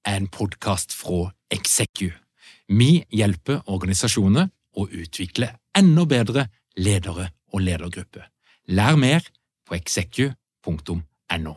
en podcast fra Execu. Vi hjelper organisasjoner å utvikle enda bedre ledere og ledergrupper. Lær mer på execu.no.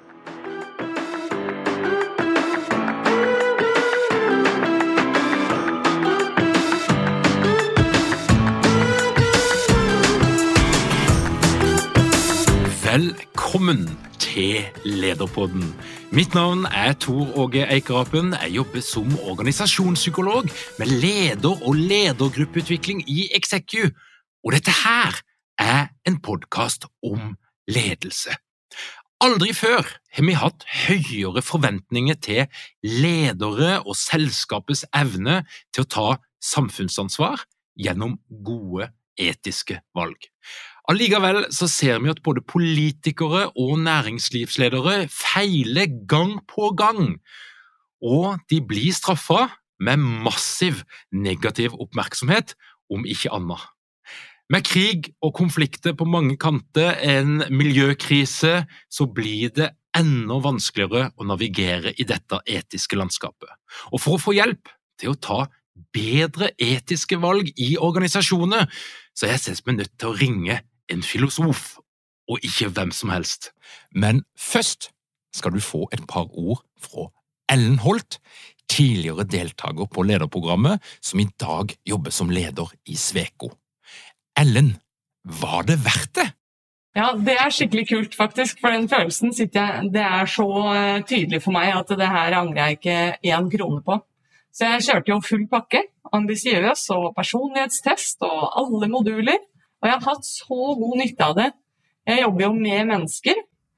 Velkommen til Lederpodden. Mitt navn Tor Åge Eikerapen. Jeg jobber som organisasjonspsykolog med leder- og ledergruppeutvikling i Execu. Og dette her en podcast om ledelse. Aldri før har vi hatt høyere forventninger til ledere og selskapets evne til å ta samfunnsansvar gjennom gode etiske valg. Allikevel så ser vi at både politikere og næringslivsledere feiler gang på gang, og de blir straffet med massiv negativ oppmerksomhet, om ikke annet. Med krig og konflikter på mange kanter, en miljøkrise, så blir det enda vanskeligere å navigere i dette etiske landskapet. Og for å få hjelp til å ta bedre etiske valg i organisasjoner, så jeg sett meg nødt til å ringe en filosof, og ikke hvem som helst. Men først skal du få et par ord fra Ellen Holt, tidligere deltaker på lederprogrammet, som i dag jobber som leder i Sweco. Ellen, var det verdt det? Ja, det skikkelig kult faktisk, for den følelsen det så tydelig for meg at det her angrer jeg ikke 1 krone på. Så jeg kjørte jo full pakke, ambisiøs og personlighetstest og alle moduler, og jeg har hatt så god nytte av det. Jeg jobber jo med mennesker,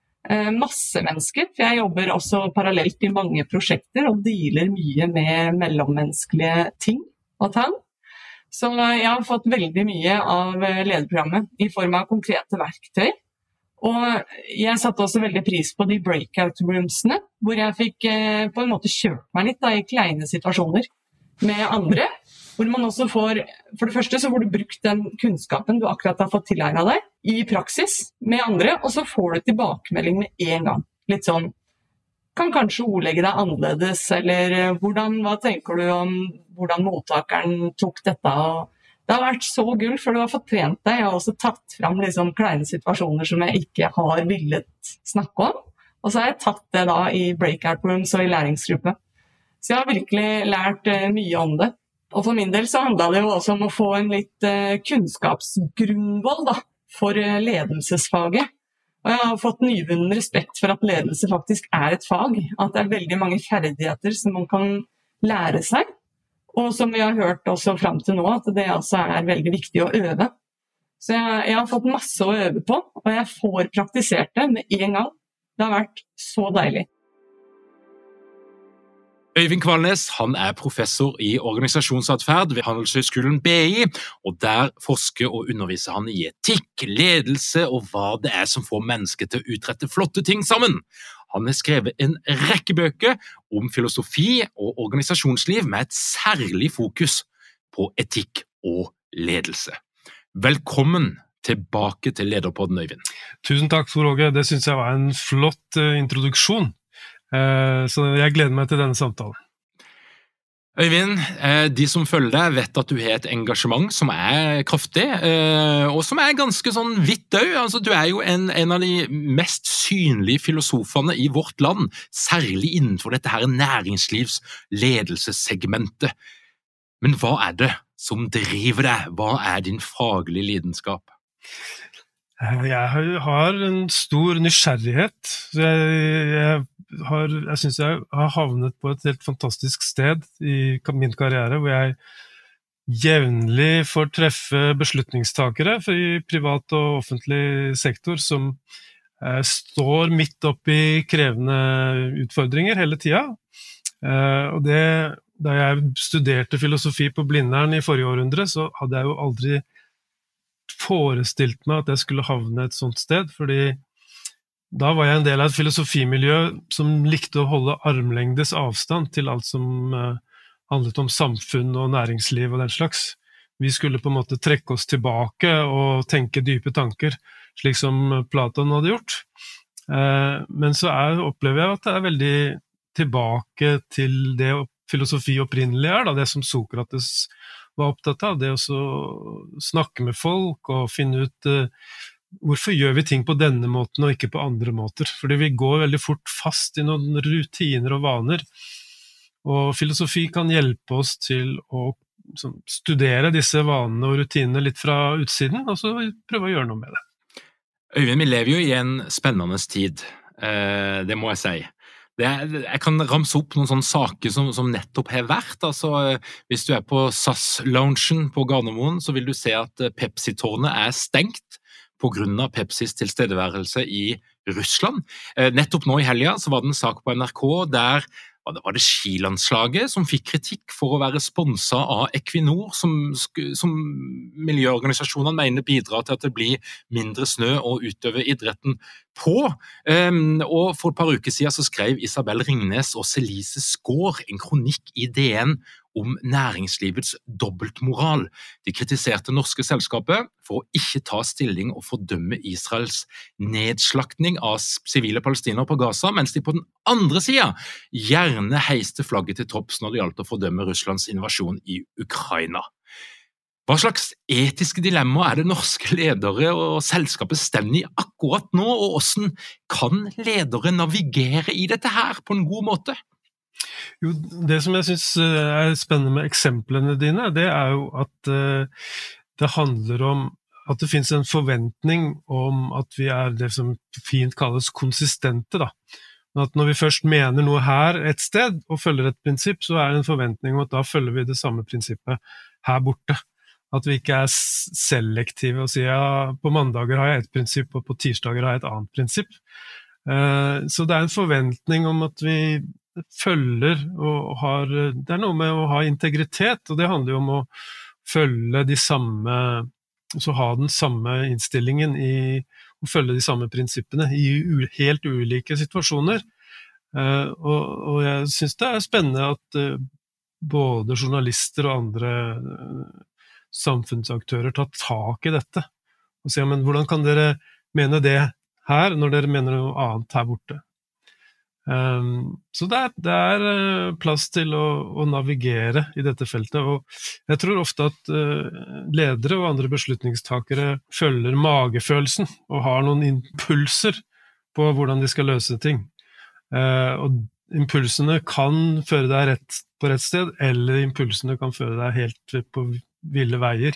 masse mennesker, for jeg jobber også parallelt i mange prosjekter og dealer mye med mellommenneskelige ting og tang. Så jeg har fått veldig mye av lederprogrammet i form av konkrete verktøy. Og jeg satte også veldig pris på de breakout roomsene, hvor jeg fikk på en måte kjørt meg litt i kleine situasjoner med andre. Hvor man også får, for det første så får du brukt den kunnskapen du akkurat har fått tilegnet deg i praksis med andre, og så får du tilbakemelding med en gang. Litt sånn, kan kanskje ordlegge deg annerledes, eller hva tenker du om hvordan mottakeren tok dette? Og det har vært så gull, for du har fått trent deg. Jeg har også tatt fram liksom kleine situasjoner som jeg ikke har villet snakke om, og så har jeg tatt det da i breakout rooms og i læringsgruppe. Så jeg har virkelig lært mye om det. Og for min del så handlet det jo også om å få en litt kunnskapsgrunnvoll da, for ledelsesfaget. Og jeg har fått nyvunnen respekt for at ledelse faktisk et fag, at det veldig mange ferdigheter som man kan lære seg, og som vi har hørt også frem til nå, at det også veldig viktig å øve. Så jeg har fått masse å øve på, og jeg får praktisert det med en gang. Det har vært så deilig. Øyvind Kvalnes, han professor i organisasjonsatferd ved Handelshøyskolen BI, og der forsker og underviser han i etikk, ledelse og hva det som får mennesker til å utrette flotte ting sammen. Han har skrevet en rekke bøker om filosofi og organisasjonsliv med et særlig fokus på etikk og ledelse. Velkommen tilbake til Lederpodden, Øyvind. Tusen takk, Tor Åge. Det synes jeg var en flott introduksjon. Så jeg gleder meg til denne samtalen. Øyvind, de som følger deg vet at du har et engasjement som kraftig, og som ganske sånn vidt også. Altså, du jo en av de mest synlige filosofene i vårt land, særlig innenfor dette her næringslivsledelsessegmentet. Men hva det som driver deg? Hva din faglige lidenskap? Jeg har en stor nysgjerrighet. Jeg synes jeg har havnet på et helt fantastisk sted i min karriere, hvor jeg jevnlig får treffe beslutningstakere i privat og offentlig sektor som står midt opp i krevende utfordringer hele tiden. Og da jeg studerte filosofi på Blindern i forrige århundre, så hadde jeg jo aldri forestilt meg at jeg skulle havne et sånt sted, fordi da var jeg en del av et filosofimiljø som likte å holde armlengdes avstand til alt som handlet om samfunn og næringsliv og den slags. Vi skulle på en måte trekke oss tilbake og tenke dype tanker, slik som Platon hadde gjort. Men så opplever jeg at det veldig tilbake til det filosofi opprinnelig da, det som Sokrates var opptatt av, det å snakke med folk og finne ut hvorfor gjør vi ting på denne måten og ikke på andre måter. Fordi vi går veldig fort fast i noen rutiner og vaner, og filosofi kan hjelpe oss til å studere disse vanene og rutinene litt fra utsiden, og så prøve å gjøre noe med det. Øyvind, vi lever jo i en spennende tid, det må jeg si. Jeg kan ramse opp noen sånne saker som nettopp har vært. Altså, hvis du på SAS-loungen på Gardermoen, så vil du se at Pepsi-tårnet stengt på grunn av Pepsis tilstedeværelse i Russland. Nettopp nå i helgen så var det en sak på NRK der var det skilandslaget som fikk kritikk for å være sponset av Equinor, som miljøorganisasjonene mener bidrar til at det blir mindre snø å utøve idretten på. Og for et par uker siden så skrev Isabel Ringnes og Celise Skaar en kronikk i DN om næringslivets dobbeltmoral. De kritiserte norske selskapet for å ikke ta stilling og fordømme Israels nedslaktning av sivile palestinere på Gaza, mens de på den andre siden gjerne heiste flagget til topps når det gjaldt å fordømme Russlands invasjon i Ukraina. Hva slags etiske dilemma det norske ledere og selskapet stender i akkurat nå, og hvordan kan ledere navigere i dette her på en god måte? Jo, det som jeg synes spennende med eksemplene dine, det jo at det handler om at det finnes en forventning om at vi det som fint kalles konsistente da. At når vi først mener noe her et sted og følger et prinsipp, så det en forventning om at da følger vi det samme prinsippet her borte. At vi ikke selektive og sier ja, på mandager har jeg et prinsipp og på tirsdager har jeg et annet prinsipp. Så det en forventning om at vi følger og har, det noe med å ha integritet, og det handler jo om å følge de samme, så ha den samme innstillingen å følge de samme prinsippene i helt ulike situasjoner. Og jeg synes det spennende at både journalister og andre samfunnsaktører tar tak i dette og sier, men hvordan kan dere mene det her når dere mener noe annet her borte? Så det plass til å navigere i dette feltet, og jeg tror ofte at ledere og andre beslutningstakere følger magefølelsen og har noen impulser på hvordan de skal løse ting, og impulsene kan føre deg på rett sted, eller impulsene kan føre deg helt på ville veier.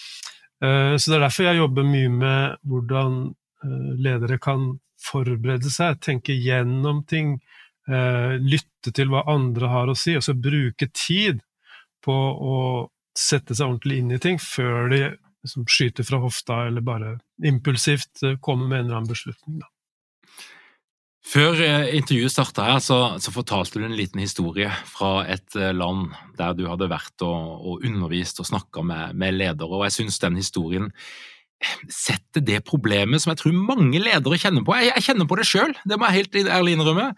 Så det derfor jeg jobber mye med hvordan ledere kan forberede seg, tenke gjennom ting, lytte til hva andre har å si, og så bruke tid på å sette seg ordentlig inn i ting før de skyter fra hofta eller bare impulsivt kommer med en eller annen beslutning. Da. Før intervjuet startet her, så fortalte du en liten historie fra et land der du hadde vært og undervist og snakket med ledere, og jeg synes den historien setter det problemet som jeg tror mange ledere kjenner på. Jeg kjenner på det selv, det må jeg helt ærlig innrømme.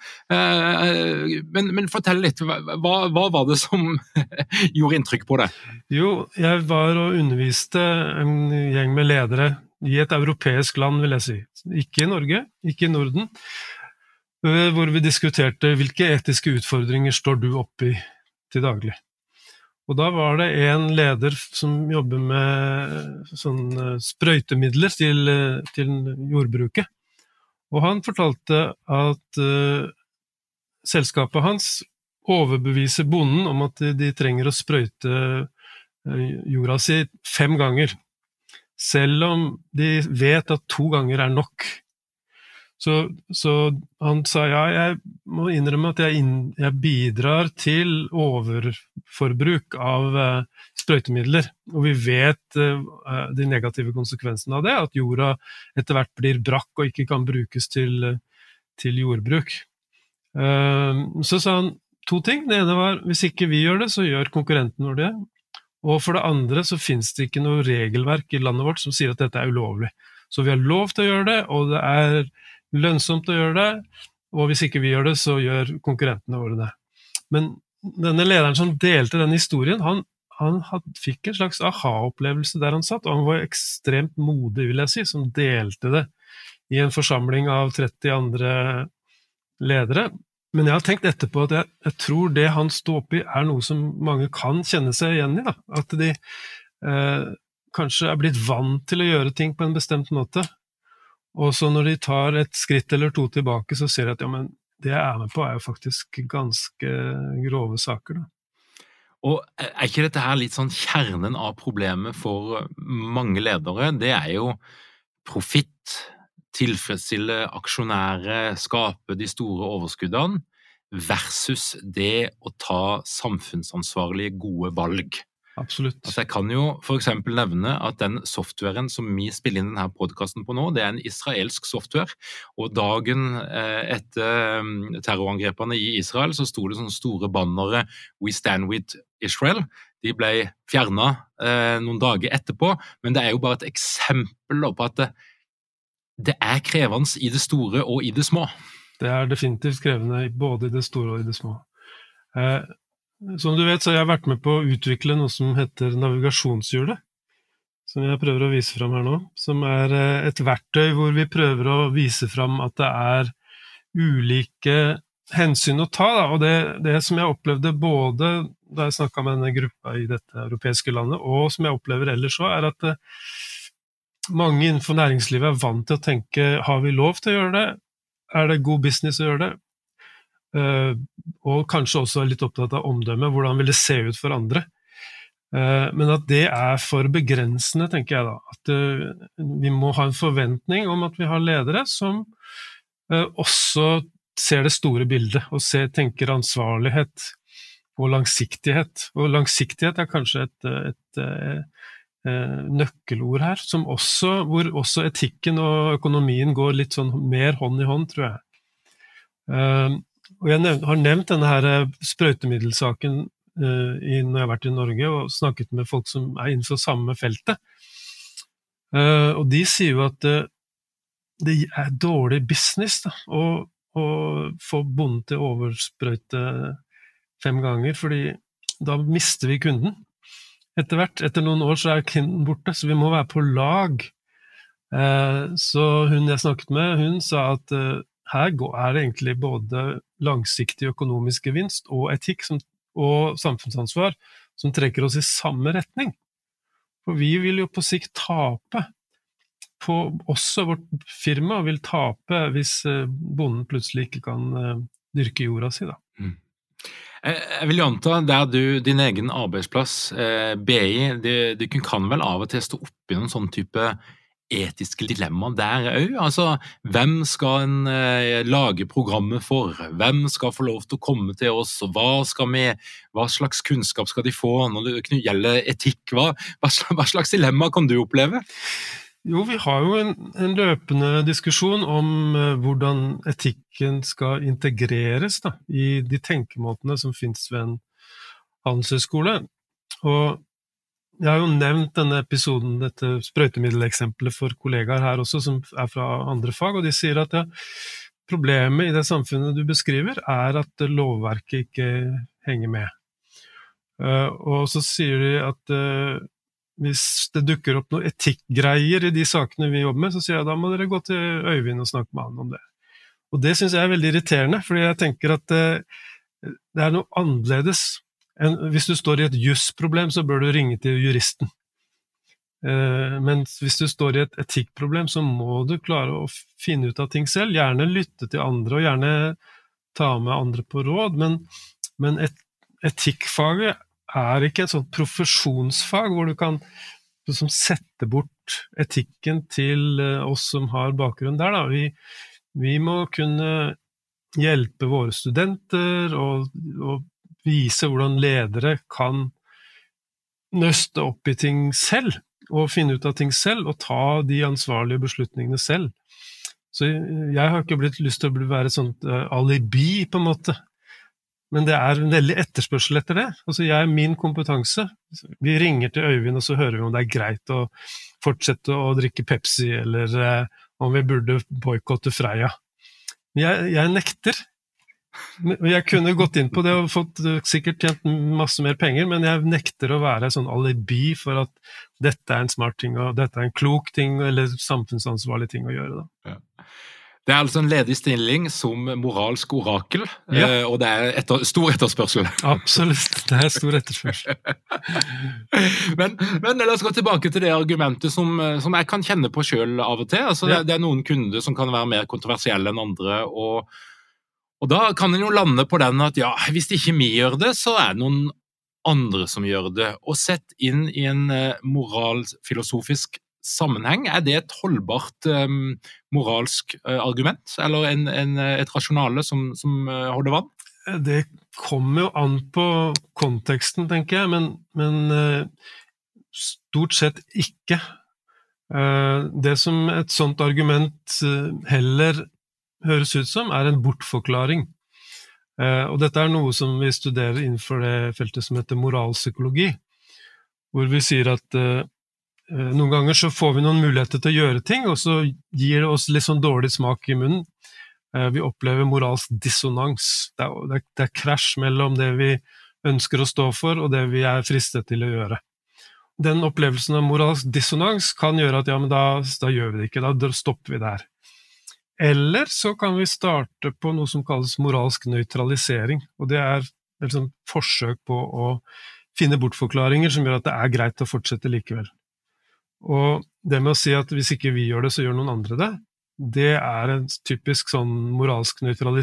Men fortell litt, hva var det som gjorde inntrykk på deg? Jo, jeg var og underviste en gjeng med ledere i et europeisk land, vil jeg si. Ikke i Norge, ikke i Norden, hvor vi diskuterte hvilke etiske utfordringer står du oppe i til daglig. Og da var det en leder som jobber med sånne sprøytemidler til jordbruket. Og han fortalte at selskapet hans overbeviser bonden om at de trenger å sprøyte jorda si 5 ganger, selv om de vet at 2 ganger nok. Så han sa, ja, jeg må innrømme at jeg bidrar til overforbruk av sprøytemidler, og vi vet de negative konsekvensene av det, at jorda etter hvert blir brakk og ikke kan brukes til jordbruk. Så sa han 2 ting. Det ene var, hvis ikke vi gjør det, så gjør konkurrenten vår det. Og for det andre så finnes det ikke noe regelverk i landet vårt som sier at dette ulovlig. Så vi har lov til å gjøre det, og det lønnsomt å gjøre det, og hvis ikke vi gjør det, så gjør konkurrentene våre det. Men denne lederen som delte den historien, han fikk en slags aha-opplevelse der han satt, og han var ekstremt modig, vil jeg si, som delte det i en forsamling av 30 andre ledere. Men jeg har tenkt etterpå at jeg tror det han står oppi noe som mange kan kjenne seg igjen i, da. At de kanskje blitt vant til å gjøre ting på en bestemt måte, og så når de tar et skritt eller to tilbake, så ser de at ja, men det jeg med på jo faktisk ganske grove saker, da. Og ikke dette her litt sånn kjernen av problemet for mange ledere? Det jo profitt, tilfredsstille aksjonærer, skape de store overskuddene, versus det å ta samfunnsansvarlige gode valg. Absolutt. Altså jeg kan jo for eksempel nevne at den softwaren som vi spiller inn denne podcasten på nå, det en israelsk software, og dagen etter terrorangrepene i Israel så sto det sånne store bannere «We stand with Israel». De ble fjernet noen dager etterpå, men det jo bare et eksempel på at det krevende i det store og i det små. Det definitivt krevende både i det store og i det små. Som du vet, så har jeg vært med på å utvikle noe som heter navigasjonshjulet, som jeg prøver å vise frem her nå, som et verktøy hvor vi prøver å vise frem at det ulike hensyn å ta, da. Og det som jeg opplevde både da jeg snakket med denne gruppa i dette europeiske landet, og som jeg opplever ellers også, at mange innenfor næringslivet vant til å tenke, har vi lov til å gjøre det? Det god business å gjøre det? Og kanskje også litt opptatt av omdømme, hvordan vil det se ut for andre. Men at det for begrensende, tenker jeg da, at vi må ha en forventning om at vi har ledere som også ser det store bildet, og tenker ansvarlighet og langsiktighet. Og langsiktighet kanskje et nøkkelord her, hvor også etikken og økonomien går litt sånn mer hånd i hånd, tror jeg. Og jeg har nevnt denne her sprøytemiddelsaken når jeg har vært i Norge og snakket med folk som innenfor samme feltet. Og de sier jo at det dårlig business da, å få bonden til å oversprøyte 5 ganger, fordi da mister vi kunden. Etter noen år så kunden borte, så vi må være på lag. Så hun jeg snakket med, hun sa at her det egentlig både langsiktig økonomisk gevinst og etikk og samfunnsansvar som trekker oss i samme retning. For vi vil jo på sikt tape på også vårt firma, vil tape hvis bonden plutselig ikke kan dyrke jorda si da. Jeg vil jo anta, din egen arbeidsplass, BI, du kan vel av og til stå opp i noen sånn type etiske dilemmaer der også. Altså, hvem skal en lage programmet for? Hvem skal få lov til å komme til oss? Og hva slags kunnskap skal de få når det gjelder etikk? Hva slags dilemma kan du oppleve? Jo, vi har jo en løpende diskusjon om hvordan etikken skal integreres da, i de tenkemåtene som finnes ved en handelshøyskole. Og jeg har jo nevnt denne episoden, dette sprøytemiddeleksempelet for kollegaer her også, som fra andre fag, og de sier at problemet i det samfunnet du beskriver at lovverket ikke henger med. Og så sier de at hvis det dukker opp noen etikkgreier i de sakene vi jobber med, så sier jeg da må dere gå til Øyvind og snakke med han om det. Og det synes jeg veldig irriterende, fordi jeg tenker at det noe annerledes. Hvis du står i et jusproblem, så bør du ringe til juristen. Men hvis du står i et etikkproblem, så må du klare å finne ut av ting selv, gjerne lytte til andre, og gjerne ta med andre på råd, men etikkfaget ikke et sånt profesjonsfag, hvor du kan sette bort etikken til oss som har bakgrunn der. Da. Vi må kunne hjelpe våre studenter og vise hvordan ledere kan nøste opp i ting selv, og finne ut av ting selv, og ta de ansvarlige beslutningene selv. Så jeg har ikke lyst til å være et sånt alibi, på en måte. Men det en veldig etterspørsel etter det. Altså, min kompetanse. Vi ringer til Øyvind, og så hører vi om det greit å fortsette å drikke Pepsi, eller om vi burde boykotte Freia. Jeg nekter. Jeg kunne gått inn på det og fått sikkert tjent masse mer penger, men jeg nekter å være sånn alibi for at dette en smart ting, og dette en klok ting, eller samfunnsansvarlig ting å gjøre. Da. Ja. Det altså en ledig stilling som moralsk orakel, Ja. og det stor etterspørsel. Absolutt, det stor etterspørsel. men la oss gå tilbake til det argumentet som jeg kan kjenne på selv av og til. Altså, Ja. det noen kunder som kan være mer kontroversielle enn andre, og da kan en jo lande på den at ja, hvis ikke vi gjør det, så det noen andre som gjør det. Og sett inn i en moralfilosofisk sammenheng, det et holdbart moralsk argument, eller et rasjonale som holder vann? Det kommer jo an på konteksten, tenker jeg, men stort sett ikke. Det som et sånt argument heller høres ut som, en bortforklaring. Og dette noe som vi studerer innenfor det feltet som heter moralpsykologi, hvor vi sier at noen ganger så får vi noen muligheter til å gjøre ting, og så gir det oss litt sånn dårlig smak i munnen. Vi opplever moralsk dissonans. Det krasj mellom det vi ønsker å stå for, og det vi fristet til å gjøre. Den opplevelsen av moralsk dissonans kan gjøre at ja, men da gjør vi det ikke, da stopper vi der. Eller så kan vi starte på noe som kalles moralsk nøytralisering, og det et sånt forsøk på å finne bortforklaringer som gjør at det greit å fortsette likevel. Og det med å si at hvis ikke vi gjør det, så gjør noen andre det, det en typisk sånn moralsk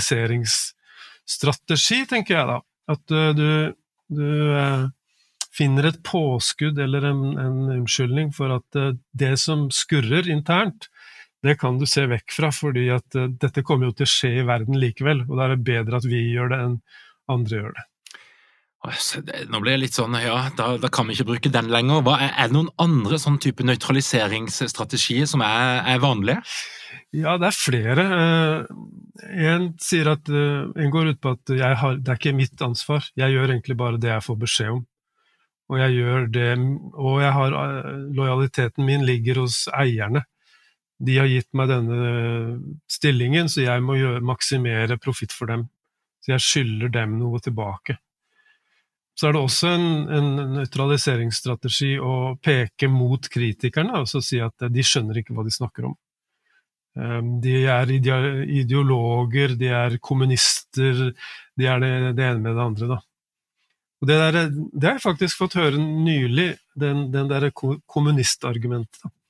nøytraliseringsstrategi, tenker jeg da. At du finner et påskudd eller en unnskyldning for at det som skurrer internt, det kan du se vekk fra, fordi at dette kommer jo til å skje i verden likevel, og da det bedre at vi gjør det enn andre gjør det. Nå ble jeg litt sånn, ja, da kan vi ikke bruke den lenger. Det noen andre sånn type nøytraliseringsstrategier som vanlige? Ja, det flere. En sier at en går ut på at det ikke mitt ansvar. Jeg gjør egentlig bare det jeg får beskjed om. Og jeg gjør det, og jeg har lojaliteten min ligger hos eierne. De har gitt meg denne stillingen, så jeg må maksimere profitt for dem. Så jeg skylder dem noe tilbake. Så det også en nøytraliseringsstrategi å peke mot kritikerne, og så si at de skjønner ikke hva de snakker om. De ideologer, de kommunister, de det ene med det andre, da. Og det har jeg faktisk fått høre nylig, den der kommunistargumentet, da.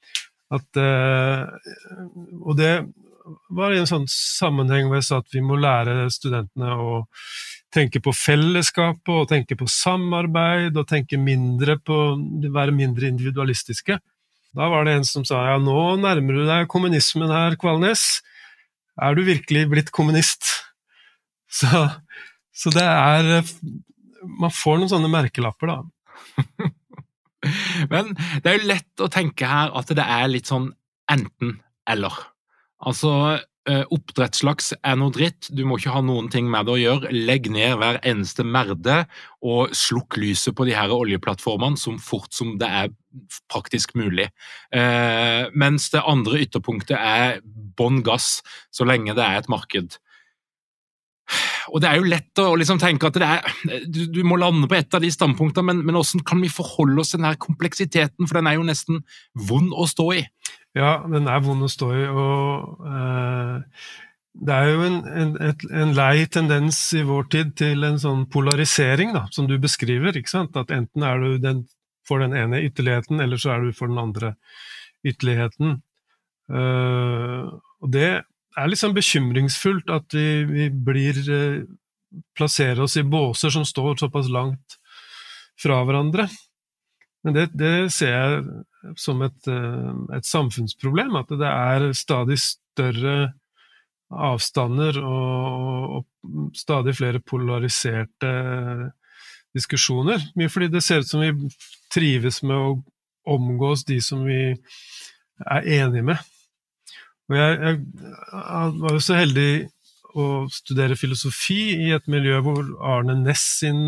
Og det var i en sånn sammenheng hvor jeg sa at vi må lære studentene å tenke på fellesskapet, og tenke på samarbeid, og tenke være mindre individualistiske. Da var det en som sa, ja, nå nærmer du deg kommunismen her, Kvalnes. Du virkelig blitt kommunist? Så det man får noen sånne merkelapper, da. Men det jo lett å tenke her at det litt sånn enten eller. Altså, oppdrettslaks noe dritt, du må ikke ha noen ting med det å gjøre, legg ned hver eneste merde og slukk lyset på de her oljeplattformene så fort som det praktisk mulig. Mens det andre ytterpunktet bånn gass så lenge det et marked. Og det jo lett å liksom tenke at du må lande på et av de standpunktene, men hvordan kan vi forholde oss til denne kompleksiteten, for den jo nesten vond å stå i? Ja, den vond å stå i, og det jo en lei tendens i vår tid til en sånn polarisering, da, som du beskriver, ikke sant? At enten du for den ene ytterligheten, eller så du for den andre ytterligheten. Og det liksom bekymringsfullt at vi plasserer oss i båser som står såpass langt fra hverandre. Men det ser jeg som et samfunnsproblem, at det stadig større avstander og stadig flere polariserte diskusjoner. Mye fordi det ser ut som vi trives med å omgås de som vi enige med. Og jeg var jo så heldig å studere filosofi i et miljø hvor Arne Næss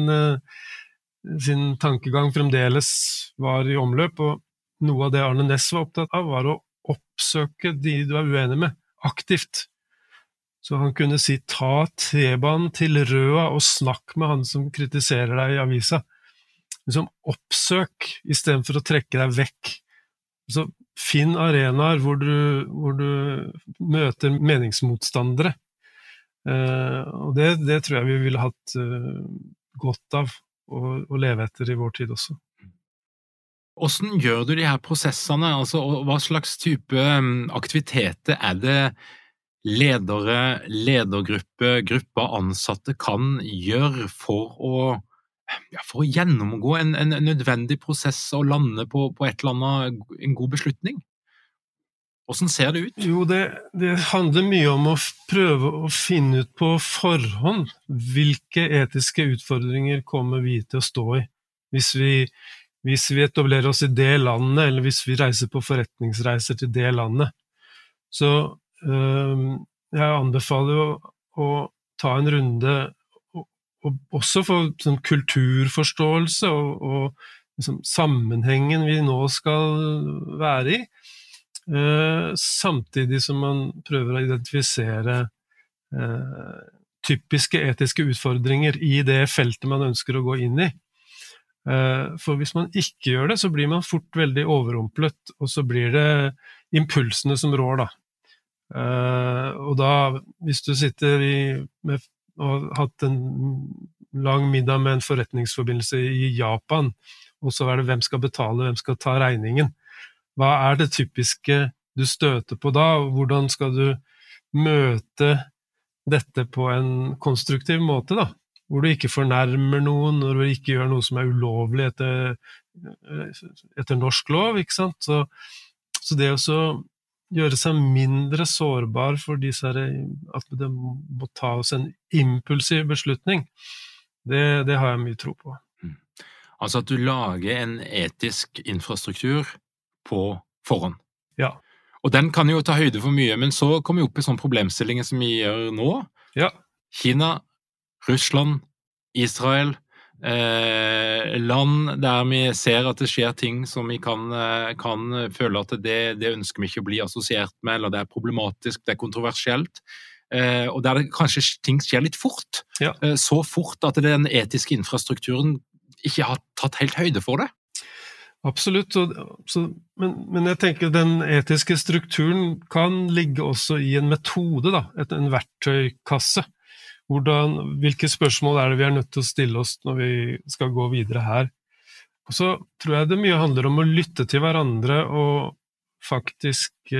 sin tankegang fremdeles var i omløp, og noe av det Arne Næss var opptatt av var å oppsøke de du uenig med, aktivt. Så han kunne si, ta T-banen til Røa og snakk med han som kritiserer deg i avisa. Liksom oppsøk, i stedet for å trekke deg vekk. Så finn arenaer hvor du møter meningsmotstandere. Og det tror jeg vi ville hatt godt av å leve etter i vår tid også. Hvordan gjør du de her prosessene? Altså, hva slags type aktiviteter det ledere, ledergruppe, grupper ansatte kan gjøre for å gjennomgå en nødvendig prosess og lande på et eller annet, en god beslutning? Hvordan ser det ut? Jo, det handler mye om å prøve å finne ut på forhånd hvilke etiske utfordringer kommer vi til å stå i hvis vi etablerer oss i det landet, eller hvis vi reiser på forretningsreiser til det landet. Så jeg anbefaler å ta en runde og også få sånn kulturforståelse og liksom, sammenhengen vi nå skal være i, samtidig som man prøver å identifisere typiske etiske utfordringer i det feltet man ønsker å gå inn i. For hvis man ikke gjør det, så blir man fort veldig overrumplet, og så blir det impulsene som rår da. Og da, hvis du sitter og har hatt en lang middag med en forretningsforbindelse i Japan, og så det hvem skal betale, hvem skal ta regningen. Hva det typiske du støter på da, og hvordan skal du møte dette på en konstruktiv måte da? Hvor du ikke fornærmer noen, når du ikke gjør noe som ulovlig etter norsk lov, ikke sant? Så det å gjøre seg mindre sårbar for at det må ta oss en impulsiv beslutning, det har jeg mye tro på. Altså at du lager en etisk infrastruktur på forhånd. Ja. Og den kan jo ta høyde for mye, men så kommer vi opp i sånne problemstillinger som vi gjør nå. Ja. Kina, Russland, Israel, land der vi ser at det skjer ting som vi kan føle at det ønsker vi ikke å bli assosiert med, eller det problematisk, det kontroversielt, og der det kanskje ting skjer litt fort, ja. Så fort at den etiske infrastrukturen ikke har tatt helt høyde for det. Absolutt, men jeg tenker den etiske strukturen kan ligge også i en metode, da, en verktøykasse. Hvilke spørsmål det vi nødt til å stille oss når vi skal gå videre her. Og så tror jeg det mye handler om å lytte til hverandre og faktisk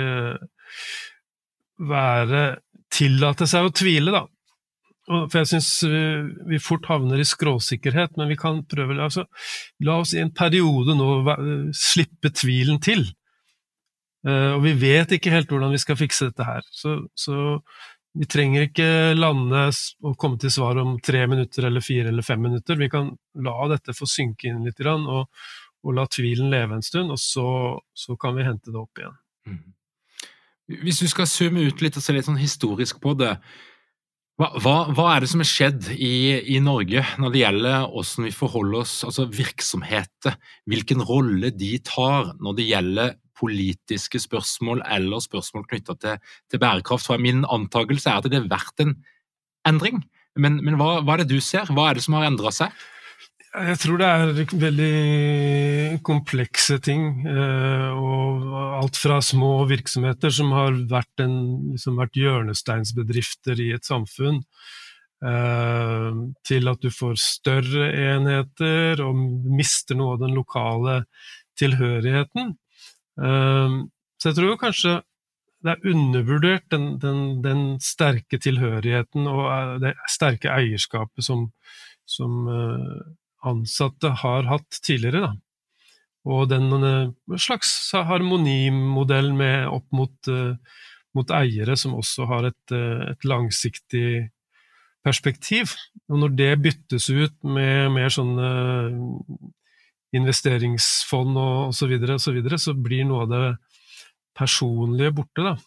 tillate seg å tvile, da. For jeg synes vi fort havner i skråsikkerhet, men vi kan prøve, la oss i en periode nå slippe tvilen til. Og vi vet ikke helt hvordan vi skal fikse dette her. Så vi trenger ikke lande og komme til svar om 3 minutter eller 4 eller 5 minutter. Vi kan la dette få synke inn litt og la tvilen leve en stund, og så kan vi hente det opp igjen. Hvis du skal zoome ut litt og se litt sånn historisk på det, hva det som skjedd i Norge når det gjelder hvordan vi forholder oss, altså virksomheter, hvilken rolle de tar når det gjelder politiske spørsmål eller spørsmål knyttet til bærekraft? For min antagelse at det har vært en endring, men hva det du ser? Hva det som har endret seg? Jeg tror det veldig komplekse ting, og alt fra små virksomheter som har vært hjørnesteinsbedrifter i et samfunn, til at du får større enheter og mister noe av den lokale tilhørigheten. Så jeg tror kanskje det undervurdert den sterke tilhørigheten og det sterke eierskapet som ansatte har hatt tidligere, da. Og den slags harmonimodell opp mot eiere som også har et langsiktig perspektiv. Og når det byttes ut med mer sånne investeringsfond og så videre, så blir noe av det personlige borte, da.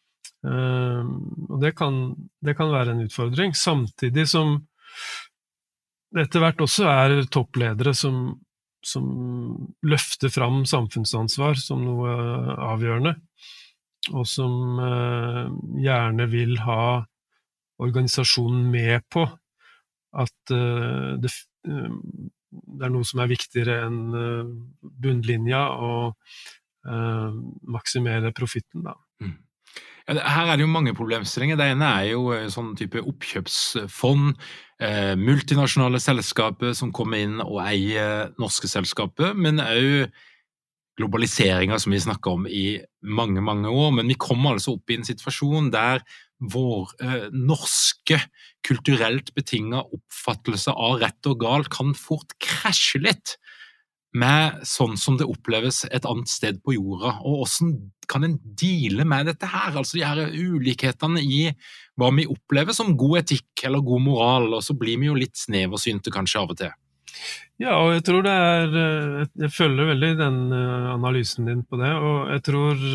Og det kan være en utfordring, samtidig som etter hvert også toppledere som løfter fram samfunnsansvar som noe avgjørende, og som gjerne vil ha organisasjonen med på at det noe som viktigere enn bunnlinja, og maksimere profitten da. Ja, her det jo mange problemstillinger. Det ene jo sånn type oppkjøpsfond, multinasjonale selskaper som kommer inn og eier norske selskaper, men også globaliseringen som vi snakket om i mange, mange år. Men vi kommer altså opp i en situasjon der vår norske kulturelt betinget oppfattelse av rett og galt kan fort krasje litt med sånn som det oppleves et annet sted på jorda, og hvordan kan en deale med dette her, altså de her ulikhetene i hva vi opplever som god etikk eller god moral, og så blir vi jo litt sneversynte kanskje av og til. Ja, og jeg tror jeg følger veldig den analysen din på det, og jeg tror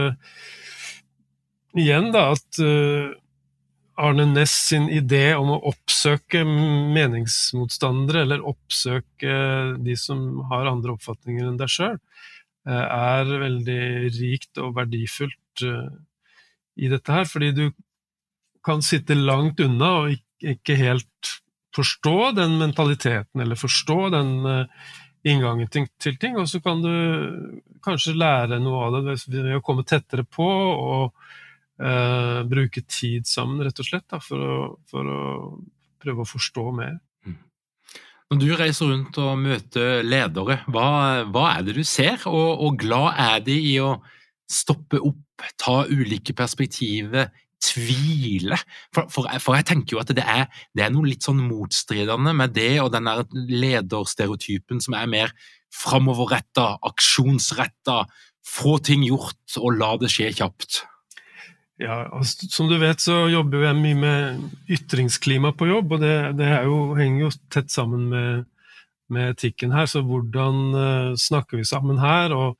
igjen da at Arne Næss sin idé om å oppsøke meningsmotstandere, eller oppsøke de som har andre oppfatninger enn deg selv, veldig rikt og verdifullt i dette her, fordi du kan sitte langt unna og ikke helt forstå den mentaliteten, eller forstå den inngangen til ting, og så kan du kanskje lære noe av det ved å komme tettere på, og bruke tid sammen, rett og slett, da, for å prøve å forstå mer. Når du reiser rundt og møter ledere, hva det du ser, og glad de i å stoppe opp, ta ulike perspektiver, tvile? For jeg tenker jo at det noe litt sånn motstridende med det, og den der lederstereotypen som mer fremoverrettet, aksjonsrettet, få ting gjort og la det skje kjapt. Ja, altså, som du vet så jobber jeg mye med ytringsklima på jobb, og det henger jo tett sammen med etikken her, så hvordan snakker vi sammen her, og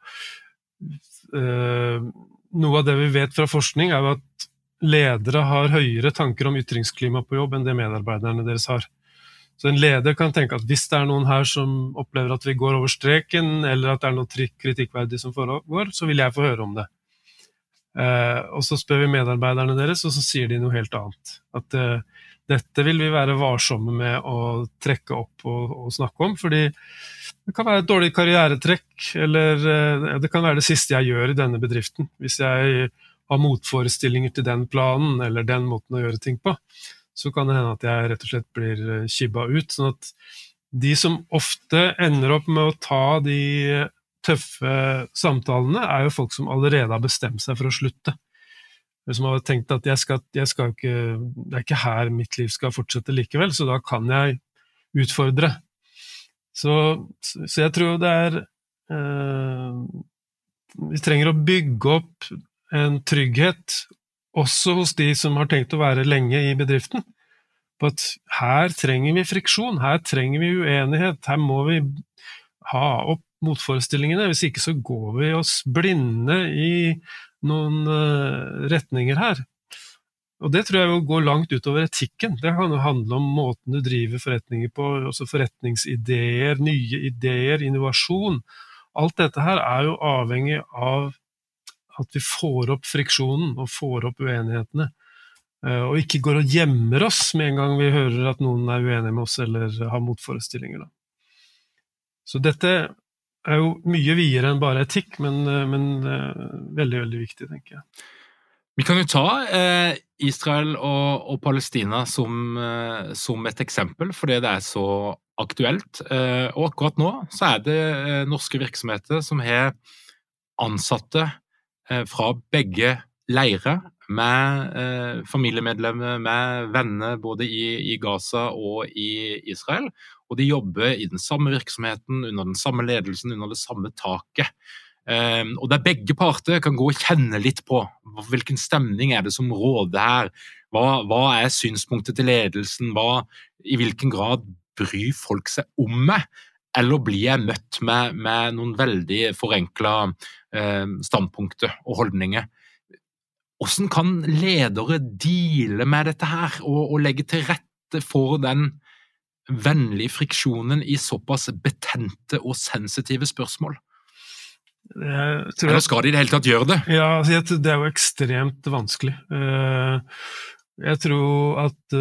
noe av det vi vet fra forskning jo at ledere har høyere tanker om ytringsklima på jobb enn det medarbeiderne deres har. Så en leder kan tenke at hvis det noen her som opplever at vi går over streken, eller at det noe kritikkverdig som foregår, så vil jeg få høre om det. Og så spør vi medarbeiderne deres, og så sier de noe helt annet. At dette vil vi være varsomme med å trekke opp og snakke om, fordi det kan være et dårlig karrieretrekk, eller det kan være det siste jeg gjør i denne bedriften. Hvis jeg har motforestillinger til den planen, eller den måten å gjøre ting på, så kan det hende at jeg rett og slett blir kibba ut. Sånn at de som ofte ender opp med å ta de tøffe samtalene jo folk som allerede har bestemt seg for å slutte. Som har tenkt at jeg skal ikke, det ikke her mitt liv skal fortsette likevel, så da kan jeg utfordre. Så jeg tror det vi trenger å bygge opp en trygghet, også hos de som har tenkt å være lenge i bedriften, på at her trenger vi friksjon, her trenger vi uenighet, her må vi ha opp motforestillingene, hvis ikke så går vi oss blinde i noen retninger her. Og det tror jeg jo går langt utover etikken. Det kan jo handle om måten du driver forretninger på, også forretningsideer, nye ideer, innovasjon. Alt dette her jo avhengig av at vi får opp friksjonen og får opp uenighetene, og ikke går og gjemmer oss med en gang vi hører at noen uenige med oss eller har motforestillinger. Så dette jo mye videre enn bare etikk, men veldig, veldig viktig, tenker jeg. Vi kan jo ta Israel og Palestina som et eksempel, fordi det så aktuelt. Og akkurat nå så det norske virksomheter som har ansatte fra begge leirer, med familiemedlemmer, med venner både i Gaza og i Israel, og de jobber i den samme virksomheten, under den samme ledelsen, under det samme taket. Og der begge parter kan gå og kjenne litt på hvilken stemning det som råder her, hva synspunktet til ledelsen, i hvilken grad bryr folk seg om meg, eller blir jeg møtt med noen veldig forenklet standpunkter og holdninger. Hvordan kan ledere deale med dette her, og legge til rette for den vennlige friksjonen i såpass betente og sensitive spørsmål? Eller skal de i det hele tatt gjøre det? Ja, det jo ekstremt vanskelig. Jeg tror at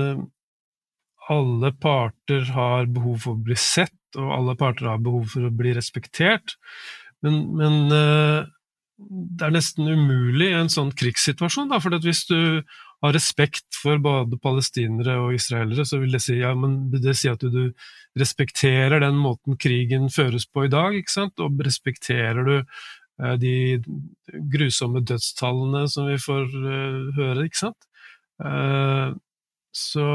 alle parter har behov for å bli sett, og alle parter har behov for å bli respektert, men det nesten umulig i en sånn krigssituasjon, da, for hvis du har respekt for både palestinere og israelere, så vil det si, ja, men det sier at du respekterer den måten krigen føres på i dag, ikke sant? Og respekterer du de grusomme dødstallene som vi får høre, ikke sant? Så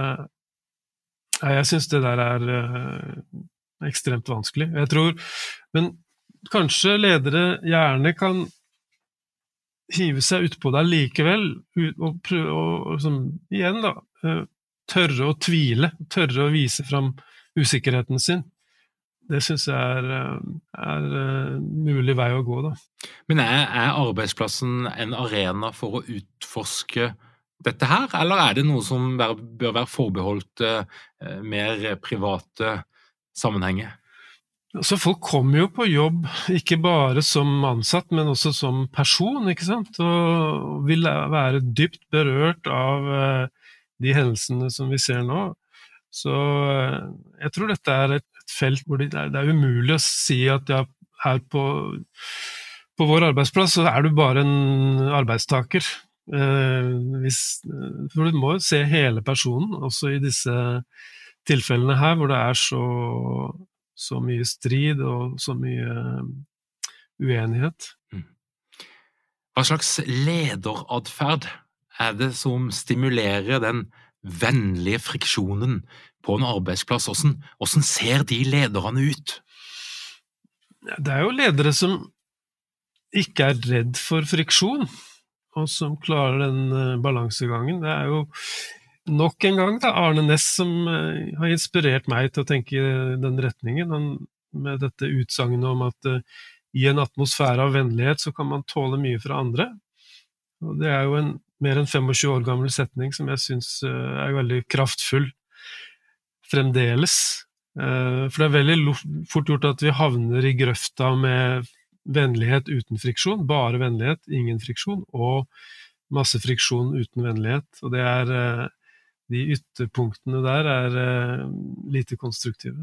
jeg synes det der ekstremt vanskelig. Jeg tror, men kanskje ledere gjerne kan hive seg ut på det likevel, og prøve å igjen da, tørre å tvile, tørre å vise frem usikkerheten sin. Det synes jeg er mulig vei å gå da. Men er arbeidsplassen en arena for å utforske dette her, eller er det noe som bør være forbeholdt mer private sammenhenger? Så folk kommer jo på jobb, ikke bare som ansatt, men også som person, ikke sant? Og vil være dypt berørt av de hendelsene som vi ser nå. Så jeg tror dette er et felt hvor det er umulig å si at ja, her på vår arbeidsplass så er du bare en arbeidstaker. For du må jo se hele personen, også i disse tilfellene her, hvor det er så mye strid og så mye uenighet. Hva slags lederadferd er det som stimulerer den vennlige friksjonen på en arbeidsplass? Hvordan ser de lederne ut? Det er jo ledere som ikke er redd for friksjon, og som klarer den balansegangen. Det er jo nok en gang da, Arne Næss som har inspirert meg til å tenke i den retningen, med dette utsagnet om at i en atmosfære av vennlighet så kan man tåle mye fra andre. Og det er jo en mer enn 25 år gammel setning som jeg synes er veldig kraftfull fremdeles. For det er veldig fort gjort at vi havner i grøfta med vennlighet uten friksjon, bare vennlighet, ingen friksjon, og masse friksjon uten vennlighet. Og det er de ytterpunktene der er lite konstruktive.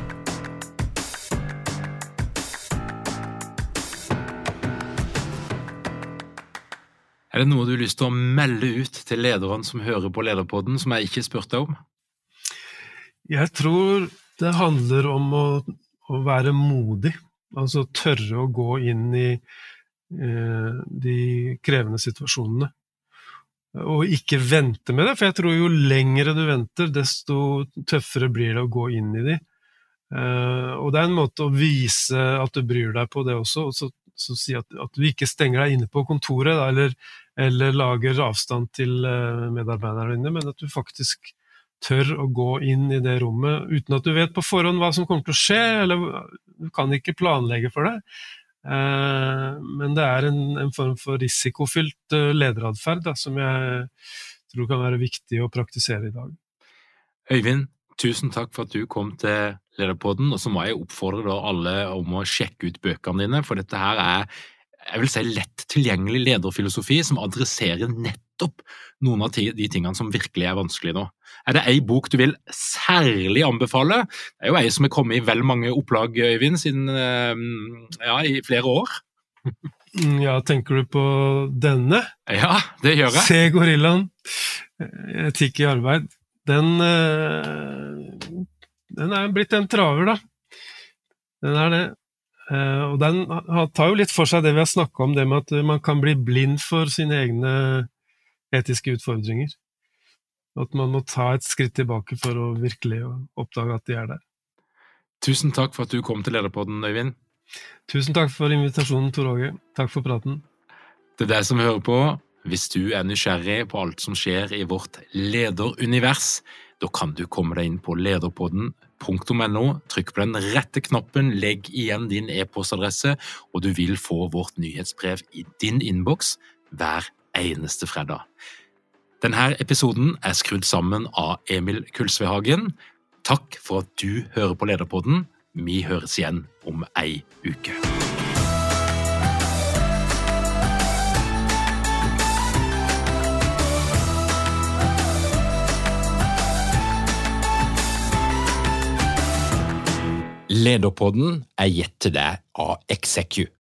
Er det noe du har lyst til å melde ut til lederen som hører på Lederpodden, som jeg ikke spurte deg om? Jeg tror det handler om å være modig, altså tørre å gå inn i de krevende situasjonene. Og ikke vente med det, for jeg tror jo lengre du venter, desto tøffere blir det å gå inn i de. Og det er en måte å vise at du bryr deg på det også, og så si at du ikke stenger deg inne på kontoret, da, eller lager avstand til medarbeiderne dine, men at du faktisk tør å gå inn i det rommet, uten at du vet på forhånd hva som kommer til å skje, eller du kan ikke planlegge for det. Men det er en form for risikofylt lederadferd da, som jeg tror kan være viktig å praktisere i dag. Øyvind, tusen takk for at du kom til Lederpodden, og så må jeg oppfordre da alle om å sjekke ut bøkene dine, for dette her er, jeg vil si, lett tilgjengelig lederfilosofi som adresserer nettopp noen av de tingene som virkelig er vanskelig nå. Er det en bok du vil særlig anbefale? Det er jo en som er kommet i vel mange opplag, Øyvind, siden i flere år. Ja, tenker du på denne? Ja, det gjør jeg. Se Gorillaen, etikk i arbeid. Den er blitt en traver, da. Den er det. Og den tar jo litt for seg det vi har snakket om, det med at man kan bli blind for sine egne etiske utfordringer. At man må ta et skritt tilbake for å virkelig oppdage at de er der. Tusen takk for at du kom til Lederpodden, Øyvind. Tusen takk for invitasjonen, Tor Åge. Takk for praten. Til deg som hører på, hvis du er nysgjerrig på alt som skjer i vårt lederunivers, da kan du komme deg inn på lederpodden.no, trykk på den rette knappen, legg igjen din e-postadresse, og du vil få vårt nyhetsbrev i din innboks hver eneste fredag. Denne episoden er skrudd sammen av Emil Kulsvehagen. Takk for at du hører på Lederpodden. Vi høres igjen om en uke. Lederpodden er gitt til deg av Execu.